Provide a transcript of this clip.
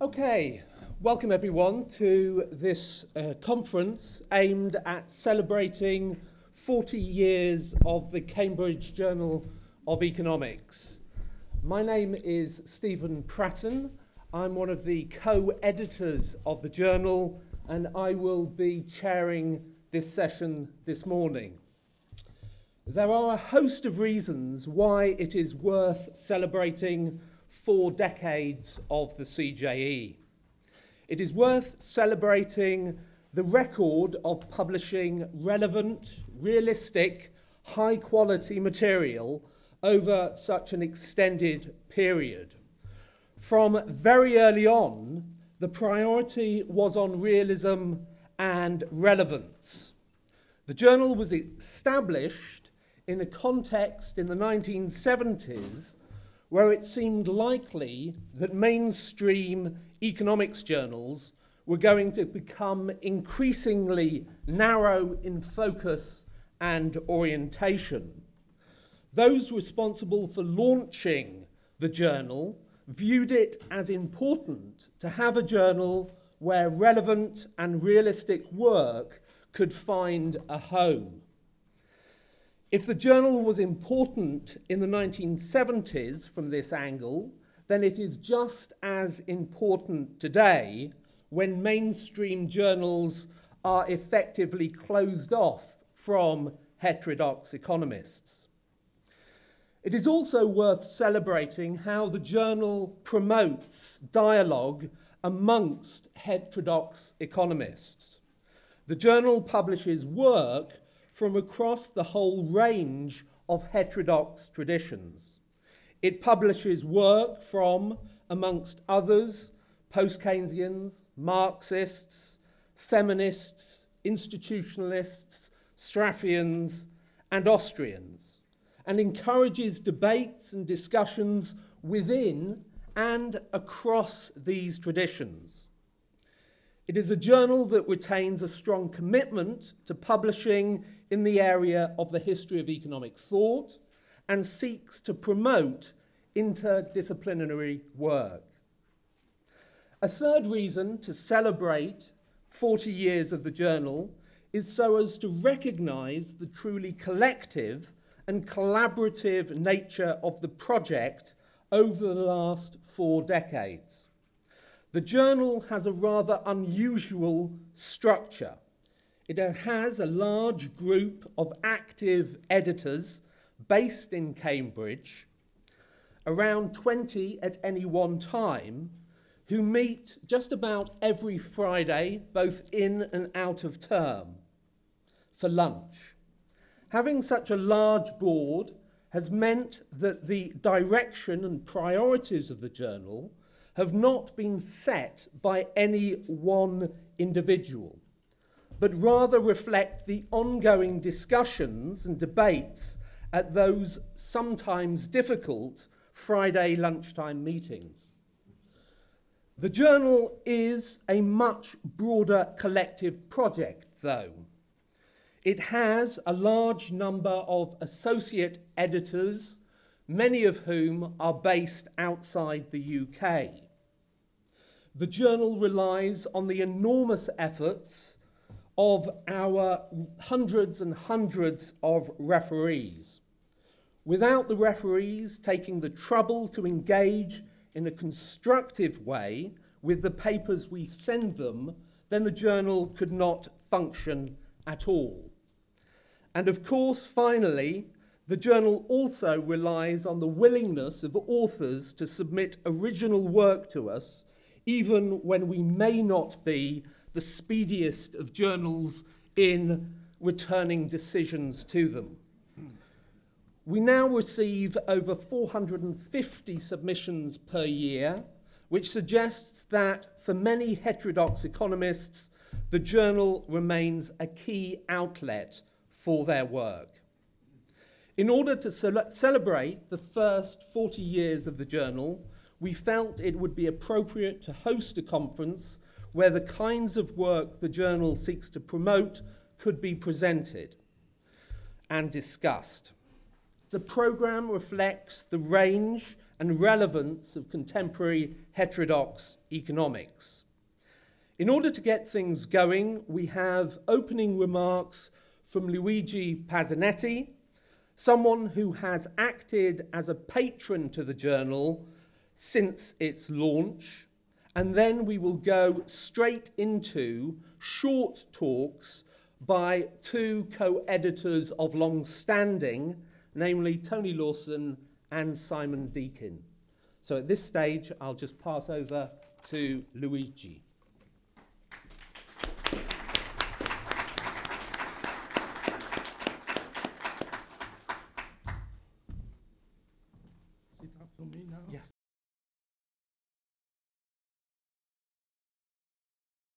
Okay, welcome everyone to this conference aimed at celebrating 40 years of the Cambridge Journal of Economics. My name is Stephen Pratton. I'm one of the co-editors of the journal, and I will be chairing this session this morning. There are a host of reasons why it is worth celebrating 4 decades of the CJE. It is worth celebrating the record of publishing relevant, realistic, high-quality material over such an extended period. From very early on, the priority was on realism and relevance. The journal was established in a context in the 1970s where it seemed likely that mainstream economics journals were going to become increasingly narrow in focus and orientation. Those responsible for launching the journal viewed it as important to have a journal where relevant and realistic work could find a home. If the journal was important in the 1970s from this angle, then it is just as important today when mainstream journals are effectively closed off from heterodox economists. It is also worth celebrating how the journal promotes dialogue amongst heterodox economists. The journal publishes work from across the whole range of heterodox traditions. It publishes work from, amongst others, post-Keynesians, Marxists, feminists, institutionalists, Straffians, and Austrians, and encourages debates and discussions within and across these traditions. It is a journal that retains a strong commitment to publishing in the area of the history of economic thought and seeks to promote interdisciplinary work. A third reason to celebrate 40 years of the journal is so as to recognize the truly collective and collaborative nature of the project over the last 4 decades. The journal has a rather unusual structure. It has a large group of active editors based in Cambridge, around 20 at any one time, who meet just about every Friday, both in and out of term, for lunch. Having such a large board has meant that the direction and priorities of the journal have not been set by any one individual, but rather reflect the ongoing discussions and debates at those sometimes difficult Friday lunchtime meetings. The journal is a much broader collective project, though. It has a large number of associate editors, many of whom are based outside the UK. The journal relies on the enormous efforts of our hundreds and hundreds of referees. Without the referees taking the trouble to engage in a constructive way with the papers we send them, then the journal could not function at all. And of course, finally, the journal also relies on the willingness of authors to submit original work to us, even when we may not be the speediest of journals in returning decisions to them. We now receive over 450 submissions per year, which suggests that for many heterodox economists, the journal remains a key outlet for their work. In order to celebrate the first 40 years of the journal, we felt it would be appropriate to host a conference where the kinds of work the journal seeks to promote could be presented and discussed. The programme reflects the range and and relevance of contemporary heterodox economics. In order to get things going, we have opening remarks from Luigi Pazzanetti, someone who has acted as a patron to the journal since its launch, and then we will go straight into short talks by two co-editors of long standing, namely Tony Lawson and Simon Deakin. So at this stage, I'll just pass over to Luigi.